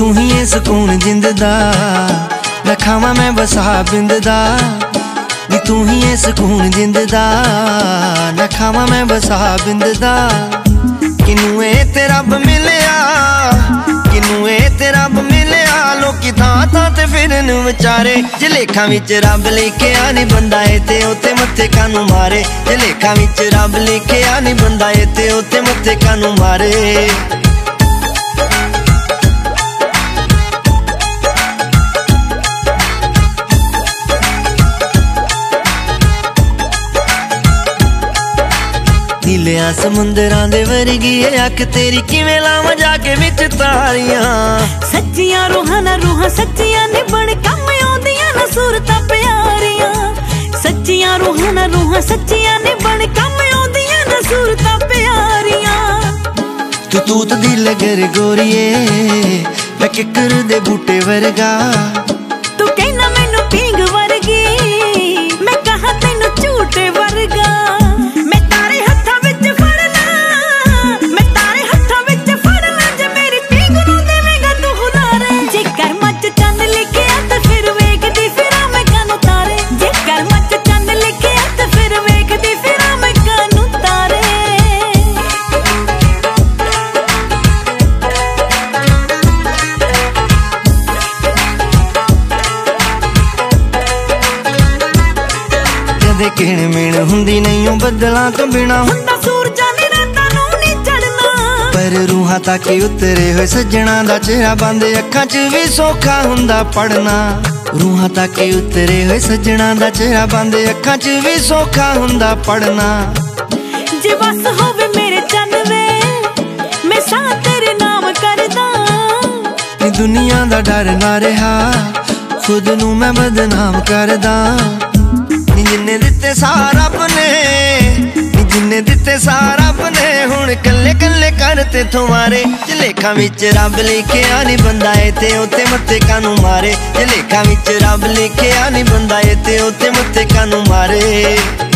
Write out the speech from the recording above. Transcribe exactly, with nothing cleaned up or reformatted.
तू ही है सुकून जिंद दा, ना खावां मैं वसा बिंद दा। नी तू ही है सुकून जिंद दा, ना खावां मैं वसा बिंद दा। किनू ए ते रब मिलिया, किनू ए ते रब मिलिया। लोकी थां थां ते फिरन विचारे, जे लेखां विच रब लिखिया नी बंदा ए ते उत्ते मत्थे कानू मारे। जे लेखां विच रब लिखिया नी बंदा ए ते उत्ते मत्थे कानू मारे। नीलिया समुंदरां दे वर्गी है अख तेरी, किवें लावां जाके विच तारियां। सच्चियां रूहां ना रूहां सच्चियां ने बण कम आउंदियां ना सूरतां प्यारियां। सच्चियां रूहां ना रूहां सच्चियां ने बण कम आउंदियां ना सूरतां प्यारियां। तू तूत दी लगर गोरीए, मैं किकर दे बूटे वर्गा। तू कहना मैनू पींग वर्गी, मैं कहा तैनू झूठे वर्गा। किण मिण हुंदी नहीं बदलां तो बिना, हुंदा सूरजां नी रातां नूं नी चढ़ना। पर रूहां तक उतरे होए सज्जणा दा चेहरा बंद अखां च भी सौखा हुंदा पढ़ना। रूहां तक उतरे होए सज्जणा दा चेहरा बंद अखां च भी सौखा हुंदा पढ़ना। जे बस होवे मेरे चन वे, मैं सा तेरे नाम करदा। दुनिया दा डर ना रहा, खुद नूं मैं बदनाम करदा। जिन्ने दिते सारा अपने, जिन्ने दिते सारा अपने, हुण कल्ले कल्ले करते तुम्हारे। जे लेखां विच रब लिखिया नी बंदा ए ते उत्ते मत्थे कानू मारे। जे लेखां विच रब लिखिया नी बंदा ए ते उत्ते मत्थे कानू मारे।